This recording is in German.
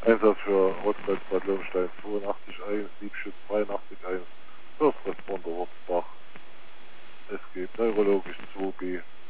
Einsatz für Rotkreuz Bad Löwenstein 82-1, Liebschütz 83-1, First Responder Wurzbach. Es geht neurologisch 2B.